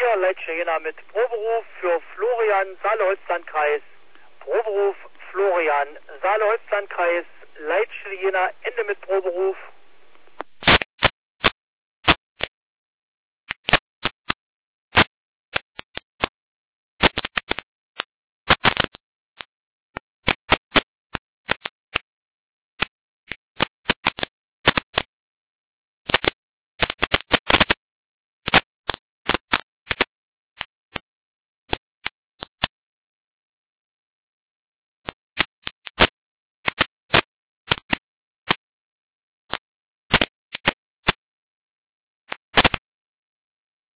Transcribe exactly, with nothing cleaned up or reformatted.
Meier, Leitsche Jena mit Proberuf für Florian, Saale-Holzlandkreis. Proberuf Florian, Saale-Holzlandkreis, Leitsche Jena, Ende mit Proberuf.